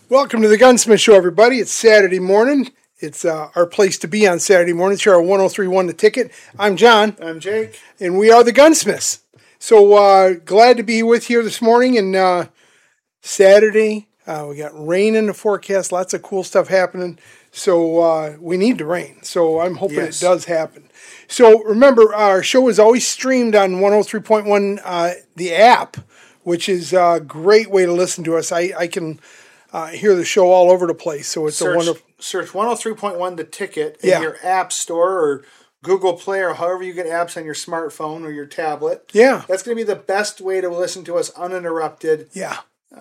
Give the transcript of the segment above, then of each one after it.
Welcome to the Gunsmith Show, everybody. It's Saturday morning. It's our place to be on Saturday mornings here on 103.1 The Ticket. I'm John. I'm Jake. And we are the Gunsmiths. So glad to be with you this morning. And Saturday, we got rain in the forecast. Lots of cool stuff happening. So we need the rain. So I'm hoping it does happen. So remember, our show is always streamed on 103.1, the app, which is a great way to listen to us. I can... hear the show all over the place, so it's a wonderful... Search 103.1 The Ticket in your app store or Google Play or however you get apps on your smartphone or your tablet. Yeah. That's going to be the best way to listen to us uninterrupted. Yeah.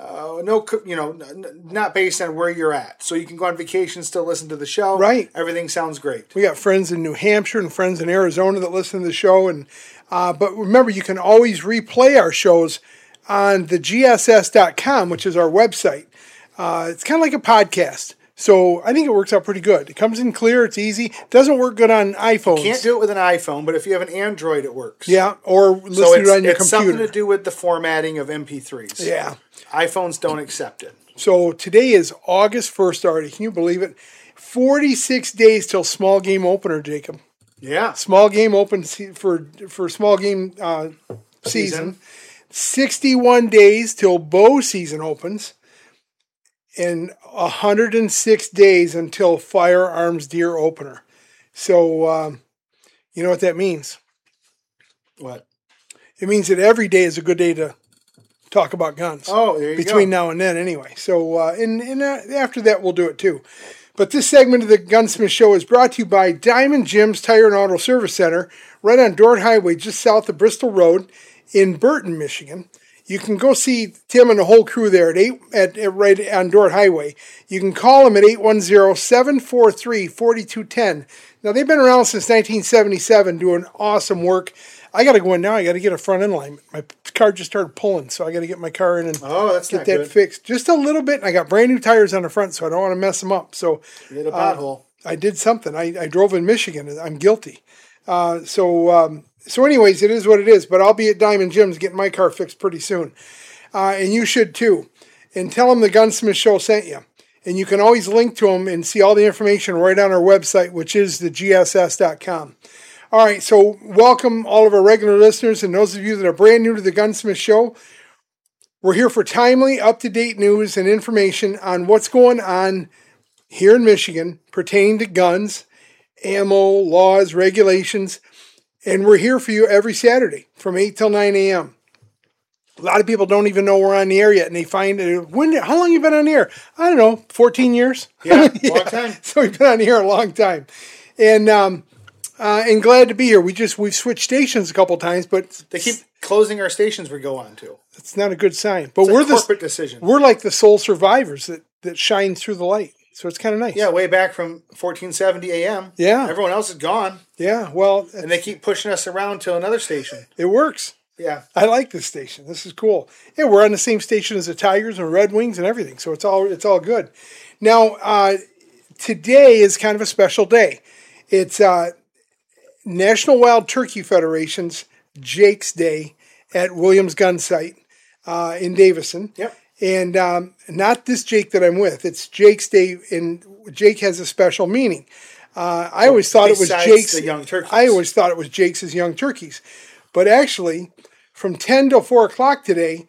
Not based on where you're at. So you can go on vacation, still listen to the show. Right. Everything sounds great. We got friends in New Hampshire and friends in Arizona that listen to the show. And but remember, you can always replay our shows on the GSS.com, which is our website. It's kind of like a podcast. So I think it works out pretty good. It comes in clear. It's easy. It doesn't work good on iPhones. You can't do it with an iPhone, but if you have an Android, it works. Yeah, or listen to it on your computer. It's something to do with the formatting of MP3s. Yeah. iPhones don't accept it. So today is August 1st already. Can you believe it? 46 days till small game opener, Jacob. Yeah. Small game open for small game season. 61 days till bow season opens. And 106 days until firearms deer opener. So, you know what that means? What? It means that every day is a good day to talk about guns. Oh, there you go. Between now and then, anyway. So, and after that, we'll do it too. But this segment of the Gunsmith Show is brought to you by Diamond Jim's Tire and Auto Service Center, right on Dordt Highway, just south of Bristol Road in Burton, Michigan. You can go see Tim and the whole crew there right on Dordt Highway. You can call them at 810-743-4210. Now, they've been around since 1977 doing awesome work. I got to go in now. I got to get a front end alignment. My car just started pulling, so I got to get my car in and get that fixed. Just a little bit. I got brand new tires on the front, so I don't want to mess them up. So you hit a pothole. I did something. I drove in Michigan. I'm guilty. So anyways, it is what it is, but I'll be at Diamond Jim's getting my car fixed pretty soon. And you should too. And tell them the Gunsmith Show sent you. And you can always link to them and see all the information right on our website, which is the GSS.com. All right, so welcome all of our regular listeners and those of you that are brand new to the Gunsmith Show. We're here for timely, up-to-date news and information on what's going on here in Michigan pertaining to guns, ammo, laws, regulations. And we're here for you every Saturday from 8 till 9 a.m. A lot of people don't even know we're on the air yet, and they find it. How long have you been on the air? I don't know, 14 years? Yeah, long time. So we've been on the air a long time. And glad to be here. We've switched stations a couple times, but... They keep closing our stations we go on to. It's not a good sign. But it's a corporate decision. We're like the sole survivors that shine through the light. So it's kind of nice. Yeah, way back from 1470 AM. Yeah. Everyone else is gone. Yeah, well... And they keep pushing us around to another station. It works. Yeah. I like this station. This is cool. Yeah, we're on the same station as the Tigers and Red Wings and everything. So it's all good. Now, today is kind of a special day. It's National Wild Turkey Federation's Jake's Day at Williams Gun Sight in Davison. Yep. And not this Jake that I'm with. It's Jake's Day, and Jake has a special meaning. I always thought it was Jake's. The young turkeys. I always thought it was Jake's Young Turkeys, but actually, from 10 till 4 o'clock today,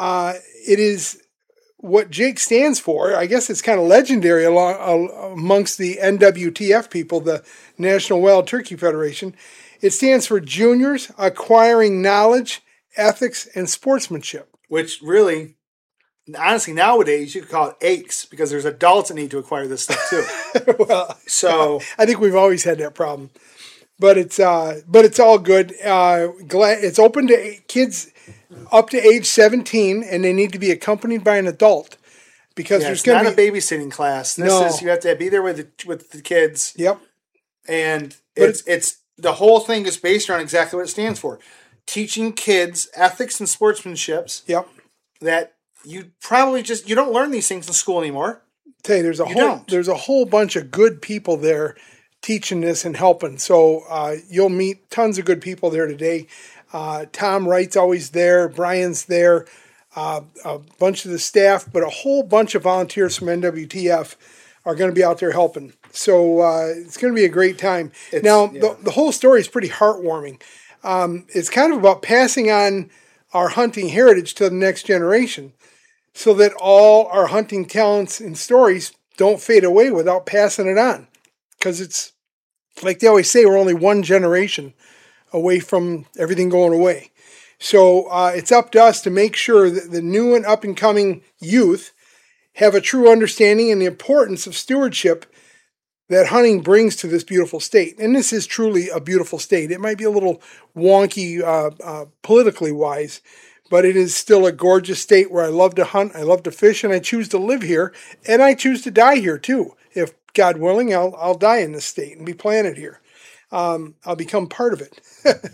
it is what Jake stands for. I guess it's kind of legendary amongst the NWTF people, the National Wild Turkey Federation. It stands for Juniors Acquiring Knowledge, Ethics, and Sportsmanship. Which really... Honestly, nowadays you could call it AICS because there's adults that need to acquire this stuff too. Well, so I think we've always had that problem, but it's all good. It's open to kids up to age 17, and they need to be accompanied by an adult because there's going to be not a babysitting class. This is you have to be there with the kids. Yep, and it's the whole thing is based around exactly what it stands for: teaching kids ethics and sportsmanships. Yep, that. You probably you don't learn these things in school anymore. Tell you, there's a whole bunch of good people there teaching this and helping. So you'll meet tons of good people there today. Tom Wright's always there. Brian's there. a bunch of the staff, but a whole bunch of volunteers from NWTF are going to be out there helping. So it's going to be a great time. The whole story is pretty heartwarming. It's kind of about passing on our hunting heritage to the next generation so that all our hunting talents and stories don't fade away without passing it on. Because it's, like they always say, we're only one generation away from everything going away. So it's up to us to make sure that the new and up-and-coming youth have a true understanding and the importance of stewardship that hunting brings to this beautiful state. And this is truly a beautiful state. It might be a little wonky politically wise, but it is still a gorgeous state where I love to hunt, I love to fish, and I choose to live here, and I choose to die here too. If God willing, I'll die in this state and be planted here. I'll become part of it.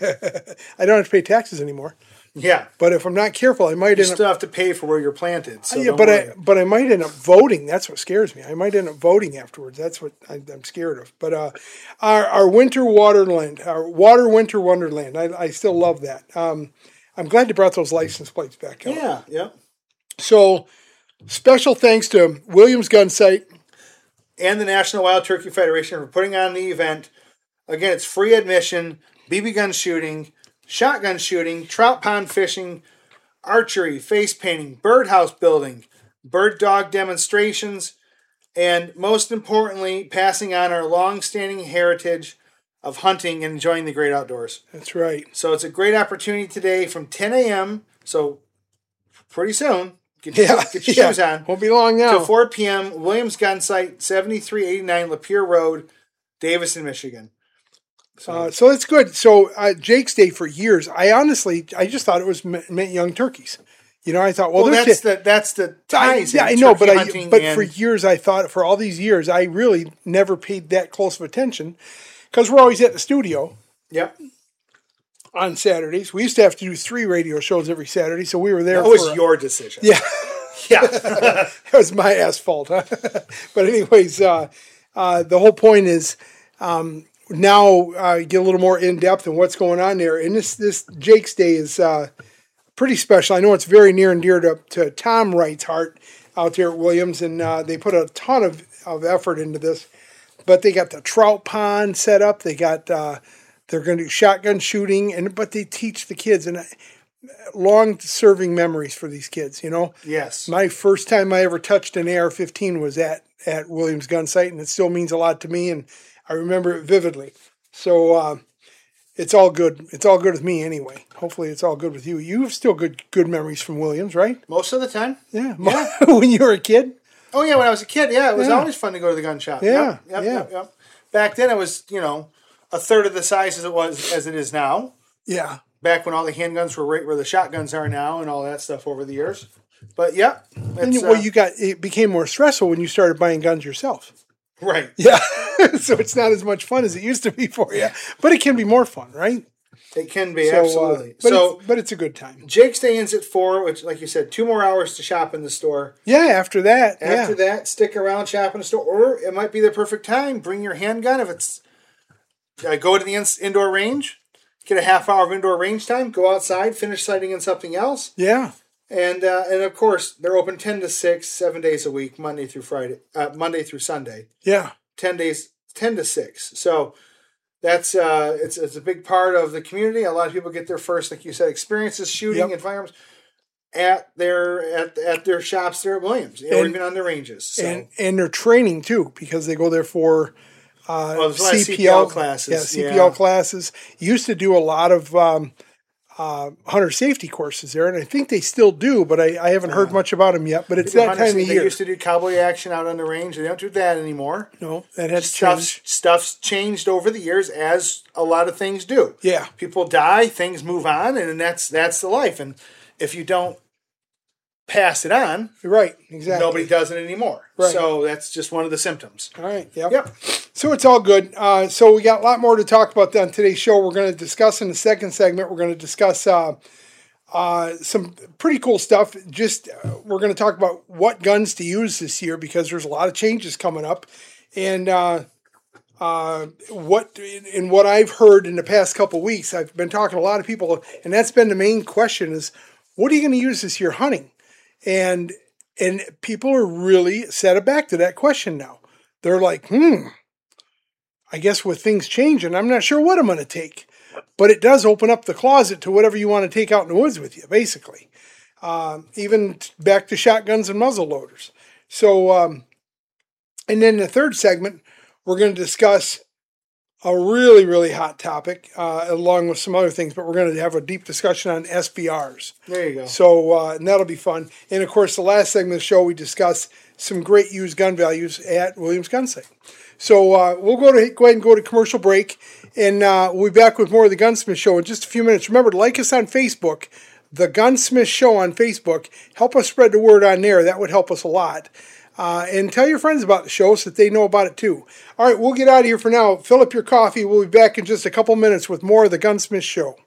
I don't have to pay taxes anymore. Yeah, but if I'm not careful, I might still have to pay for where you're planted. So but I might end up voting. That's what scares me. I might end up voting afterwards. That's what I'm scared of. But our winter wonderland, our winter wonderland. I still love that. I'm glad you brought those license plates back out. Yeah. So special thanks to Williams Gun Sight and the National Wild Turkey Federation for putting on the event. Again, it's free admission, BB gun shooting, shotgun shooting, trout pond fishing, archery, face painting, birdhouse building, bird dog demonstrations, and most importantly, passing on our long-standing heritage of hunting and enjoying the great outdoors. That's right. So it's a great opportunity today from 10 a.m., so pretty soon. Get your shoes on. Won't be long now. Till 4 p.m., Williams Gun Sight, 7389 Lapeer Road, Davison, Michigan. So that's good. So Jake's Day for years, I just thought it was meant young turkeys. I thought, that's the ties. I know, but for years I thought, for all these years, I really never paid that close of attention because we're always at the studio. Yep. On Saturdays, we used to have to do 3 radio shows every Saturday, so we were there. That was your decision. Yeah, yeah, that was my fault. Huh? But anyways, the whole point is. Now get a little more in depth in what's going on there, and this Jake's Day is pretty special. I know it's very near and dear to Tom Wright's heart out there at Williams, and they put a ton of effort into this. But they got the trout pond set up. They got they're going to do shotgun shooting, but they teach the kids and long-serving memories for these kids. Yes. My first time I ever touched an AR-15 was at Williams Gun Sight, and it still means a lot to me. And I remember it vividly. So it's all good. It's all good with me anyway. Hopefully it's all good with you. You have still good memories from Williams, right? Most of the time. Yeah. When you were a kid? Oh, yeah, when I was a kid, it was always fun to go to the gun shop. Yeah. Yep. Back then it was, a third of the size as it is now. Yeah. Back when all the handguns were right where the shotguns are now and all that stuff over the years. But, yeah. It became more stressful when you started buying guns yourself. Right. Yeah. So it's not as much fun as it used to be for you. But it can be more fun, right? It can be, absolutely. But it's a good time. Jake's Day ends at 4, which, like you said, 2 more hours to shop in the store. Yeah, after that. After that, stick around, shop in the store. Or it might be the perfect time. Bring your handgun. If it's go to the indoor range, get a half hour of indoor range time, go outside, finish sighting in something else. Yeah. And of course, they're open 10 to 6, 7 days a week, Monday through Sunday. Yeah. 10 to 6. So that's it's a big part of the community. A lot of people get their first, like you said, experiences shooting and firearms at their shops there at Williams, or even on their ranges. So. And they're training too, because they go there for CPL classes. Yeah, CPL classes. Used to do a lot of hunter safety courses there, and I think they still do, but I haven't heard much about them yet. But it's that time of year. They used to do cowboy action out on the range. They don't do that anymore. No, that has changed. Stuff's changed over the years, as a lot of things do. Yeah, people die, things move on, and that's the life. And if you don't pass it on, right, exactly, nobody does it anymore. Right. So that's just one of the symptoms. All right. Yep. So it's all good. So we got a lot more to talk about on today's show. We're going to discuss in the second segment. We're going to discuss some pretty cool stuff. We're going to talk about what guns to use this year, because there's a lot of changes coming up, and what I've heard in the past couple of weeks, I've been talking to a lot of people, and that's been the main question: is what are you going to use this year hunting? And people are really set aback to that question now. They're like, I guess with things changing, I'm not sure what I'm going to take. But it does open up the closet to whatever you want to take out in the woods with you, basically. Even back to shotguns and muzzle loaders. So, and then the third segment, we're going to discuss a really, really hot topic, along with some other things, but we're going to have a deep discussion on SBRs. There you go. So, and that'll be fun. And of course, the last segment of the show, we discuss some great used gun values at Williams Gun Sight. So we'll go ahead and go to commercial break, and we'll be back with more of the Gunsmith Show in just a few minutes. Remember to like us on Facebook, the Gunsmith Show on Facebook. Help us spread the word on there. That would help us a lot. And tell your friends about the show so that they know about it too. All right, we'll get out of here for now. Fill up your coffee. We'll be back in just a couple minutes with more of the Gunsmith Show.